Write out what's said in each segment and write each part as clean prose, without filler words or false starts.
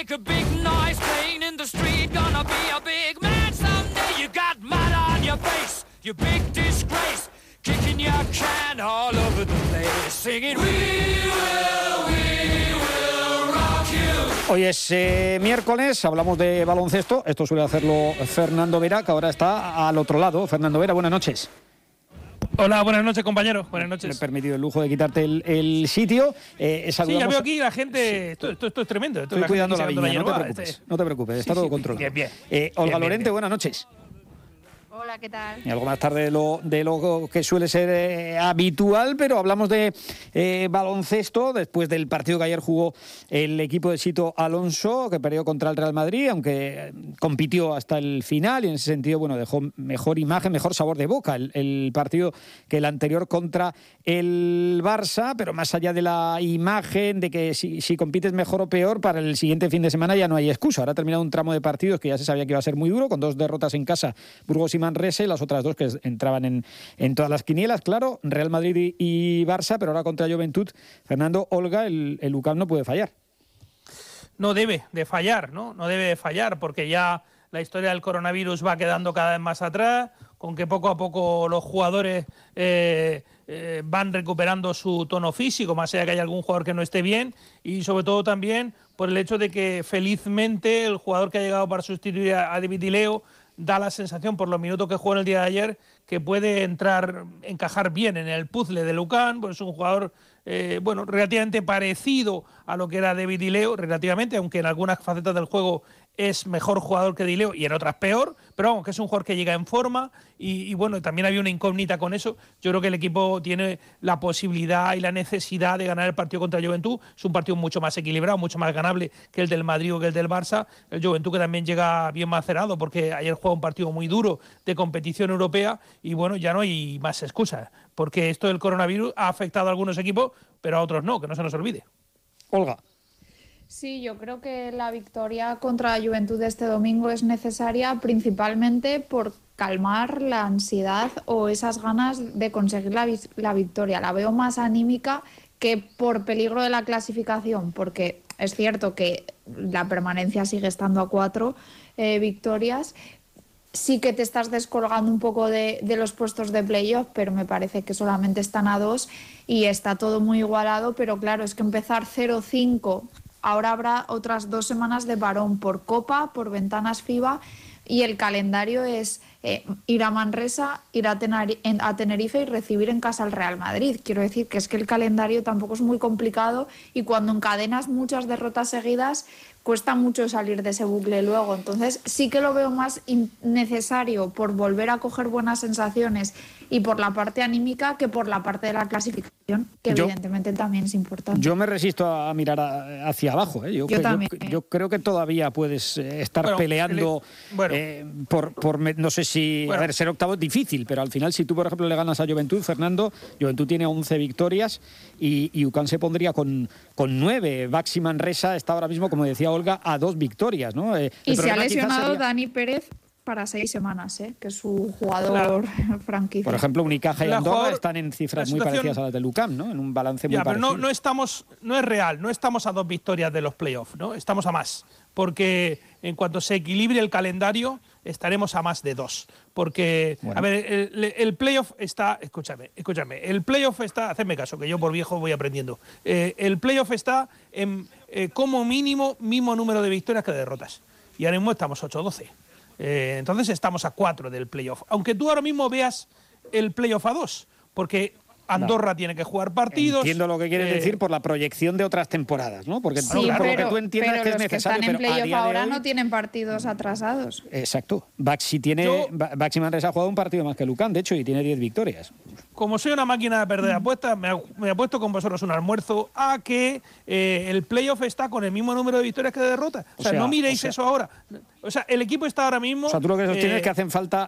make a big noise playing in the street, gonna be a big man someday. You got mud on your face, you big disgrace, kicking your can all over the place, singing we will rock you. Hoy es miércoles, hablamos de baloncesto. Esto suele hacerlo Fernando Vera, que ahora está al otro lado. Fernando Vera, buenas noches. Hola, buenas noches, compañero. Buenas noches. Me he permitido el lujo de quitarte el sitio. Sí, ya veo aquí la gente. Esto es tremendo. Estoy cuidando la viña, no te preocupes, está todo controlado. Bien. Olga Lorente, buenas noches. Hola, ¿qué tal? Y algo más tarde de lo que suele ser habitual, pero hablamos de baloncesto después del partido que ayer jugó el equipo de Sito Alonso, que perdió contra el Real Madrid, aunque compitió hasta el final y en ese sentido, bueno, dejó mejor imagen, mejor sabor de boca el partido que el anterior contra el Barça, pero más allá de la imagen, de que si compites mejor o peor, para el siguiente fin de semana ya no hay excusa. Ahora ha terminado un tramo de partidos que ya se sabía que iba a ser muy duro, con 2 derrotas en casa, Burgos y Manresa, y las otras 2 que entraban en todas las quinielas, claro, Real Madrid y Barça, pero ahora contra Juventud, Fernando, Olga, el UCAM no puede fallar. No debe de fallar, ¿no? No debe de fallar, porque ya la historia del coronavirus va quedando cada vez más atrás, con que poco a poco los jugadores van recuperando su tono físico, más allá que haya algún jugador que no esté bien, y sobre todo también por el hecho de que felizmente el jugador que ha llegado para sustituir a David Di Leo da la sensación, por los minutos que jugó en el día de ayer, que puede encajar bien en el puzzle de UCAM. Pues es un jugador relativamente parecido a lo que era David Di Leo, relativamente, aunque en algunas facetas del juego es mejor jugador que Di Leo y en otras peor, pero vamos, que es un jugador que llega en forma y bueno, también había una incógnita con eso. Yo creo que el equipo tiene la posibilidad y la necesidad de ganar el partido contra Juventud. Es un partido mucho más equilibrado, mucho más ganable que el del Madrid o que el del Barça. El Juventud, que también llega bien macerado, porque ayer juega un partido muy duro de competición europea y bueno, ya no hay más excusas, porque esto del coronavirus ha afectado a algunos equipos, pero a otros no, que no se nos olvide. Olga. Sí, yo creo que la victoria contra la Juventud este domingo es necesaria principalmente por calmar la ansiedad o esas ganas de conseguir la victoria. La veo más anímica que por peligro de la clasificación, porque es cierto que la permanencia sigue estando a 4 victorias. Sí que te estás descolgando un poco de los puestos de playoff, pero me parece que solamente están a 2 y está todo muy igualado. Pero claro, es que empezar 0-5, ahora habrá otras 2 semanas de parón por Copa, por ventanas FIBA, y el calendario es ir a Manresa, ir a Tenerife y recibir en casa al Real Madrid. Quiero decir que es que el calendario tampoco es muy complicado y cuando encadenas muchas derrotas seguidas cuesta mucho salir de ese bucle luego. Entonces sí que lo veo más necesario por volver a coger buenas sensaciones y por la parte anímica que por la parte de la clasificación, que evidentemente también es importante. Yo me resisto a mirar hacia abajo. Yo creo que todavía puedes estar peleando por no sé si... A ver, ser octavo es difícil, pero al final si tú, por ejemplo, le ganas a Juventud, Fernando, Juventud tiene 11 victorias y UCAM se pondría con 9. Baxi Manresa está ahora mismo, como decía Olga, a 2 victorias, ¿no? Y se ha lesionado Dani Pérez para 6 semanas, que es su jugador franquicia. Por ejemplo, Unicaja y Andorra están en cifras muy parecidas a las del UCAM, ¿no? En un balance muy parecido. Pero no es real, no estamos a 2 victorias de los playoffs, ¿no? Estamos a más, porque en cuanto se equilibre el calendario estaremos a más de 2, porque a ver, el playoff está, escúchame, el playoff está, hacedme caso, que yo por viejo voy aprendiendo, el playoff está en como mínimo mismo número de victorias que de derrotas, y ahora mismo estamos 8-12. Entonces estamos a 4 del playoff. Aunque tú ahora mismo veas el playoff a 2, porque Andorra tiene que jugar partidos. Entiendo lo que quieres decir por la proyección de otras temporadas, ¿no? Porque por lo que tú entiendes que es necesario. Pero los que están en playoff ahora hoy no tienen partidos atrasados. Exacto. Baxi Manresa ha jugado un partido más que UCAM, de hecho, y tiene 10 victorias. Como soy una máquina de perder apuestas, me apuesto con vosotros un almuerzo a que el playoff está con el mismo número de victorias que de derrotas. O sea, no miréis eso ahora. O sea, el equipo está ahora mismo... O sea, tú lo que sostienes es que hacen falta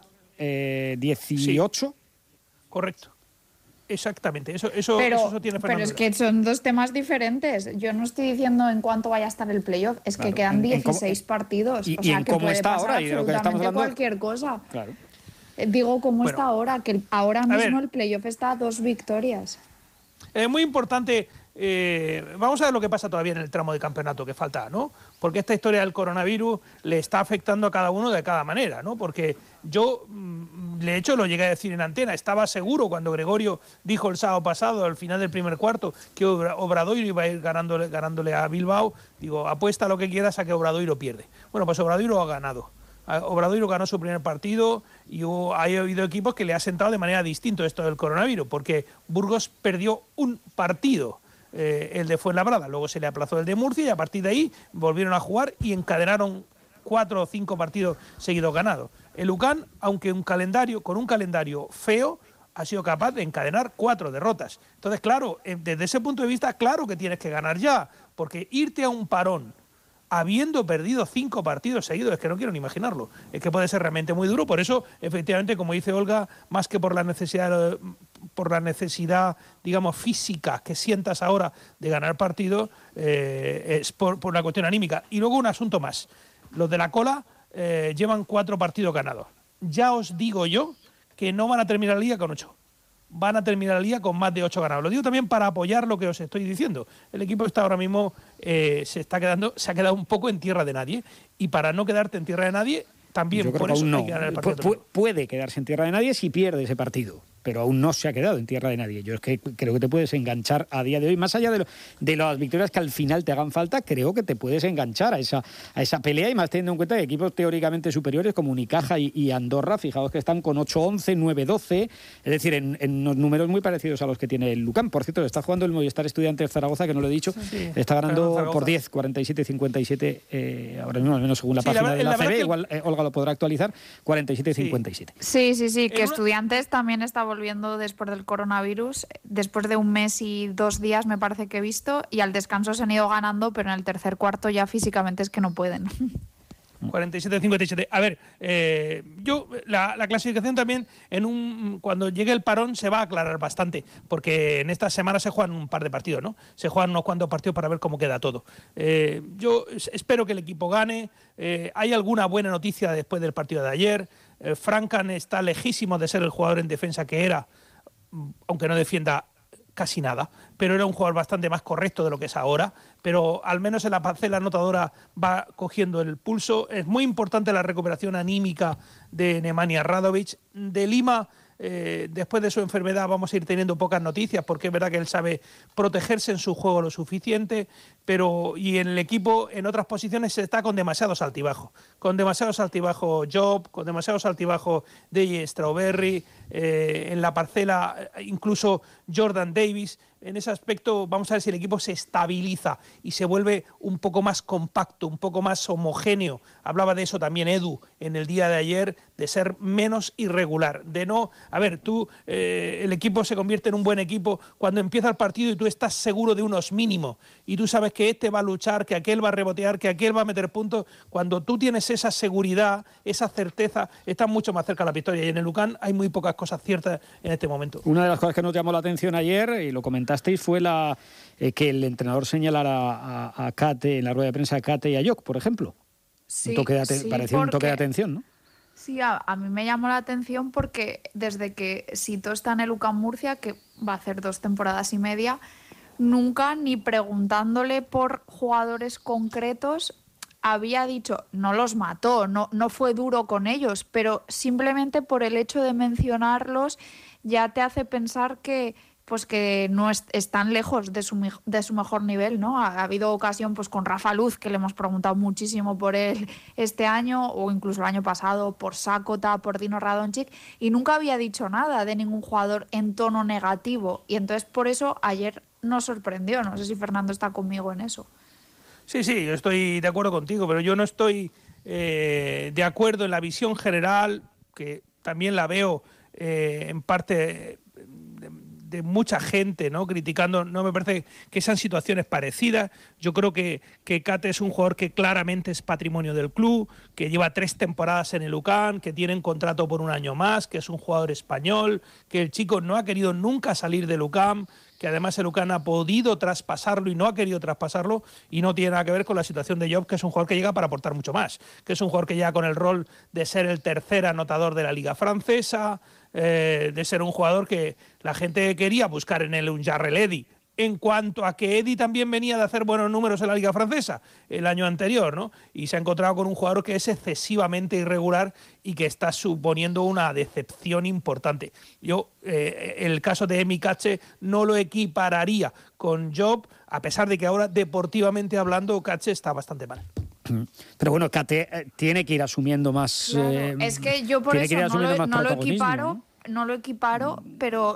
18. Sí. Correcto. Exactamente, eso tiene Fernando. Pero es que son 2 temas diferentes. Yo no estoy diciendo en cuánto vaya a estar el playoff, es que quedan 16 partidos. O sea, que puede pasar ahora, absolutamente cualquier cosa. Claro. Digo, ¿cómo está ahora? Que ahora mismo el playoff está a 2 victorias. Es muy importante vamos a ver lo que pasa todavía en el tramo de campeonato que falta, ¿no? Porque esta historia del coronavirus le está afectando a cada uno de cada manera, ¿no? Porque yo, de hecho, lo llegué a decir en antena, estaba seguro cuando Gregorio dijo el sábado pasado, al final del primer cuarto, que Obradoiro iba a ir ganándole a Bilbao. Digo, apuesta lo que quieras a que Obradoiro pierde. Bueno, pues Obradoiro ha ganado. Obradoiro ganó su primer partido y ha habido equipos que le ha sentado de manera distinta esto del coronavirus, porque Burgos perdió un partido, el de Fuenlabrada, luego se le aplazó el de Murcia y a partir de ahí volvieron a jugar y encadenaron 4 o 5 partidos seguidos ganados. El UCAN, aunque con un calendario feo, ha sido capaz de encadenar 4 derrotas. Entonces, claro, desde ese punto de vista, claro que tienes que ganar ya, porque irte a un parón habiendo perdido 5 partidos seguidos, es que no quiero ni imaginarlo, es que puede ser realmente muy duro. Por eso, efectivamente, como dice Olga, más que por la necesidad, digamos, física que sientas ahora de ganar partidos, es por una cuestión anímica. Y luego un asunto más, los de la cola llevan 4 partidos ganados. Ya os digo yo que no van a terminar la liga con 8. Van a terminar la liga con más de 8 ganados. Lo digo también para apoyar lo que os estoy diciendo. El equipo está ahora mismo, se ha quedado un poco en tierra de nadie. Y para no quedarte en tierra de nadie, también por eso hay que ganar el partido. Puede quedarse en tierra de nadie si pierde ese partido, pero aún no se ha quedado en tierra de nadie. Yo es que creo que te puedes enganchar a día de hoy, más allá de las victorias que al final te hagan falta, creo que te puedes enganchar a esa pelea, y más teniendo en cuenta que equipos teóricamente superiores como Unicaja y Andorra, fijaos que están con 8-11, 9-12, es decir, en unos números muy parecidos a los que tiene el Lucan. Por cierto, está jugando el Movistar Estudiantes Zaragoza, que no lo he dicho, sí, está ganando por 10, 47-57, ahora mismo, al menos según la página de la CB, igual Olga lo podrá actualizar, 47-57. Sí, que Estudiantes también está volviendo después del coronavirus, después de 1 mes y 2 días me parece que he visto, y al descanso se han ido ganando, pero en el tercer cuarto ya físicamente es que no pueden. 47-57. A ver, la clasificación también, cuando llegue el parón se va a aclarar bastante, porque en esta semana se juegan un par de partidos, ¿no? Se juegan unos cuantos partidos para ver cómo queda todo. Yo espero que el equipo gane. Hay alguna buena noticia después del partido de ayer. Francan está lejísimo de ser el jugador en defensa que era, aunque no defienda casi nada, pero era un jugador bastante más correcto de lo que es ahora, pero al menos en la parcela anotadora va cogiendo el pulso. Es muy importante la recuperación anímica de Nemanja Radovic. De Lima, después de su enfermedad vamos a ir teniendo pocas noticias, porque es verdad que él sabe protegerse en su juego lo suficiente, y en el equipo, en otras posiciones, se está con demasiados altibajos. Con demasiados altibajos Job, con demasiados altibajos DJ Strawberry, en la parcela incluso Jordan Davis. En ese aspecto vamos a ver si el equipo se estabiliza y se vuelve un poco más compacto, un poco más homogéneo. Hablaba de eso también Edu en el día de ayer, de ser menos irregular, de no... A ver, el equipo se convierte en un buen equipo cuando empieza el partido y tú estás seguro de unos mínimos y tú sabes que este va a luchar, que aquel va a rebotear, que aquel va a meter puntos. Cuando tú tienes esa seguridad, esa certeza, estás mucho más cerca de la victoria, y en el UCAN hay muy pocas cosas ciertas en este momento. Una de las cosas que nos llamó la atención ayer, y lo comentasteis, fue que el entrenador señalara a Kate, en la rueda de prensa, a Kate y a Jock, por ejemplo. Sí, pareció un toque de atención, ¿no? Sí, a mí me llamó la atención porque desde que Sito está en el UCAM Murcia, que va a hacer 2 temporadas y media, nunca, ni preguntándole por jugadores concretos, había dicho, no los mató, no fue duro con ellos, pero simplemente por el hecho de mencionarlos ya te hace pensar que no están lejos de su mejor nivel, ¿no? Ha habido ocasión pues con Rafa Luz, que le hemos preguntado muchísimo por él este año, o incluso el año pasado, por Sakota, por Dino Radonjic, y nunca había dicho nada de ningún jugador en tono negativo, y entonces por eso ayer nos sorprendió. No sé si Fernando está conmigo en eso. Sí, yo estoy de acuerdo contigo, pero yo no estoy de acuerdo en la visión general, que también la veo en parte de mucha gente, ¿no?, criticando. No me parece que sean situaciones parecidas. Yo creo que Kate es un jugador que claramente es patrimonio del club, que lleva 3 temporadas en el UCAN, que tiene un contrato por 1 año más, que es un jugador español, que el chico no ha querido nunca salir del UCAM, que además el UCAN ha podido traspasarlo y no ha querido traspasarlo, y no tiene nada que ver con la situación de Job, que es un jugador que llega para aportar mucho más, que es un jugador que llega con el rol de ser el tercer anotador de la Liga Francesa, de ser un jugador que la gente quería buscar en él un Jarrell Eddy. en cuanto a que Eddie también venía de hacer buenos números en la Liga Francesa el año anterior, ¿no? Y se ha encontrado con un jugador que es excesivamente irregular y que está suponiendo una decepción importante. Yo, el caso de Emi Catché no lo equipararía con Job, a pesar de que ahora, deportivamente hablando, Catché está bastante mal. Pero bueno, Catché tiene que ir asumiendo más... Claro, es que yo por eso no lo equiparo, pero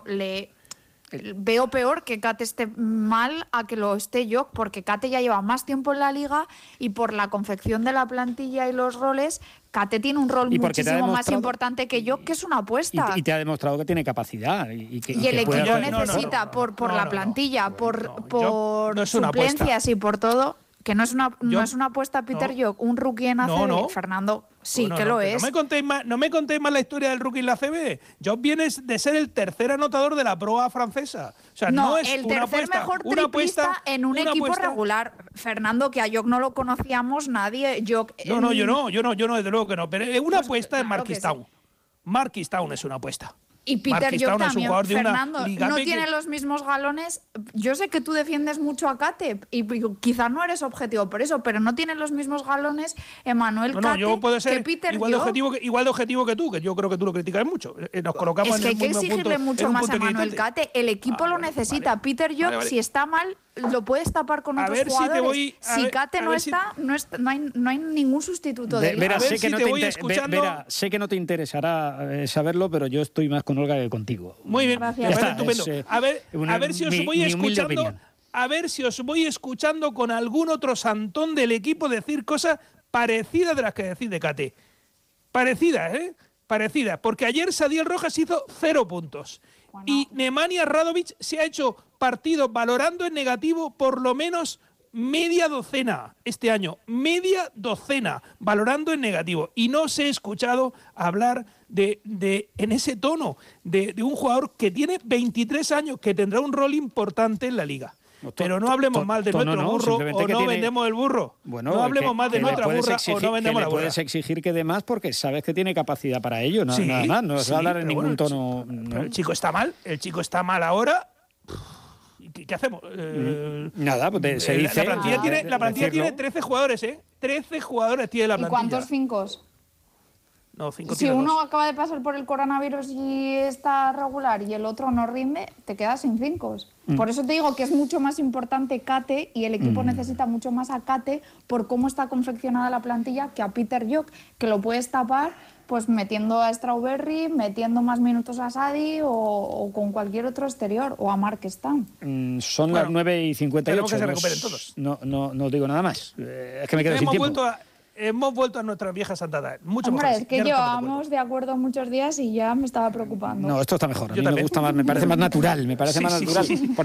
veo peor que Catté esté mal a que lo esté Joc, porque Catté ya lleva más tiempo en la liga y por la confección de la plantilla y los roles, Catté tiene un rol muchísimo más importante que Joc, que es una apuesta. Y te ha demostrado que tiene capacidad. Y el equipo necesita, por la plantilla, por suplencias y por todo... Que no es una apuesta Peter Joc, un rookie en ACB, Fernando, sí que lo es. No me contéis más la historia del rookie en la ACB. Joc viene de ser el tercer anotador de la Pro A francesa. O sea, no es el una tercer apuesta, mejor una triplista apuesta, en un equipo regular. Fernando, que a Joc no lo conocíamos nadie. Joc, yo no, desde luego que no. Pero es una apuesta en Marquistown. Sí. Marquistown es una apuesta. Y Peter Joc también, Fernando, no pequeña. Tiene los mismos galones. Yo sé que tú defiendes mucho a Catté y quizás no eres objetivo por eso, pero no tiene los mismos galones Emmanuel Catté yo puedo ser que Peter igual de Joc. objetivo que tú, que yo creo que tú lo criticas mucho. Nos colocamos es que en el mismo punto. Hay que exigirle mucho más a Emmanuel Catté. El equipo lo necesita. Vale. Peter Joc, si está mal, lo puedes tapar con otros jugadores. Si Catté no está, no hay ningún sustituto de él. Vera, sé que no te interesará saberlo, pero yo estoy más con Olga que contigo. Muy bien, gracias. Estupendo. A ver si os voy escuchando. A ver si os voy escuchando con algún otro santón del equipo decir cosas parecidas de las que decís de Catté. Parecidas, Parecidas. Porque ayer Sadiel Rojas hizo 0 puntos. Bueno. Y Nemanja Radovic se ha hecho partidos valorando en negativo por lo menos media docena este año. Media docena valorando en negativo. Y no os he escuchado hablar en ese tono de un jugador que tiene 23 años, que tendrá un rol importante en la liga. Pero no hablemos mal de nuestro burro o no vendemos el burro. Bueno, no hablemos mal de nuestra burra o no vendemos la burra. Puedes exigir que dé más porque sabes que tiene capacidad para ello, nada más. No vas a hablar en ningún tono. Pero el chico está mal ahora. ¿Qué hacemos? Nada, pues se dice. La plantilla tiene 13 jugadores, 13 jugadores tiene la plantilla. ¿Y cuántos 5? No, 5 si uno 2. Acaba de pasar por el coronavirus y está regular y el otro no rinde, te quedas sin 5. Por eso te digo que es mucho más importante Catté y el equipo necesita mucho más a Catté por cómo está confeccionada la plantilla que a Peter Joc, que lo puedes tapar pues metiendo a Strawberry, metiendo más minutos a Sadi o con cualquier otro exterior, o a Marquistown. Son las 9:58. Tenemos que se recuperen todos. No digo nada más. Es que me quedo sin tiempo. Hemos vuelto a nuestra vieja Santander. Hombre, es que llevábamos de acuerdo muchos días y ya me estaba preocupando. No, esto está mejor. A mí me gusta más, me parece más natural. Me parece más natural. Por